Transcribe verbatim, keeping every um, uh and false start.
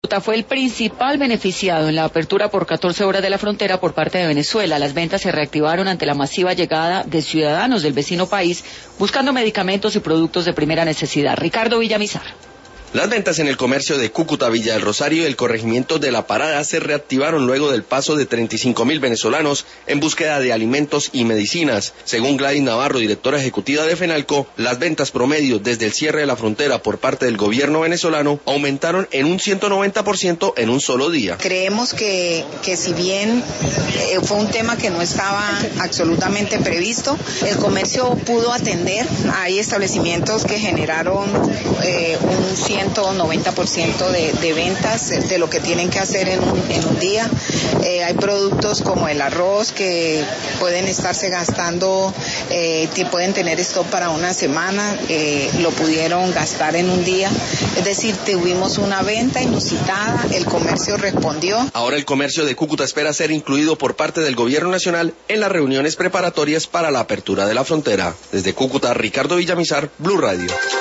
Cúcuta fue el principal beneficiado en la apertura por catorce horas de la frontera por parte de Venezuela. Las ventas se reactivaron ante la masiva llegada de ciudadanos del vecino país buscando medicamentos y productos de primera necesidad. Ricardo Villamizar. Las ventas en el comercio de Cúcuta, Villa del Rosario y el corregimiento de La Parada se reactivaron luego del paso de treinta y cinco mil venezolanos en búsqueda de alimentos y medicinas. Según Gladys Navarro, directora ejecutiva de FENALCO, las ventas promedio desde el cierre de la frontera por parte del gobierno venezolano aumentaron en un ciento noventa por ciento en un solo día. Creemos que, que si bien eh, fue un tema que no estaba absolutamente previsto, el comercio pudo atender. Hay establecimientos que generaron eh, un ciento noventa por ciento de, de ventas de lo que tienen que hacer en un, en un día. Eh, hay productos como el arroz que pueden estarse gastando, eh, que pueden tener stock para una semana, eh, lo pudieron gastar en un día. Es decir, tuvimos una venta inusitada, el comercio respondió. Ahora el comercio de Cúcuta espera ser incluido por parte del gobierno nacional en las reuniones preparatorias para la apertura de la frontera. Desde Cúcuta, Ricardo Villamizar, Blue Radio.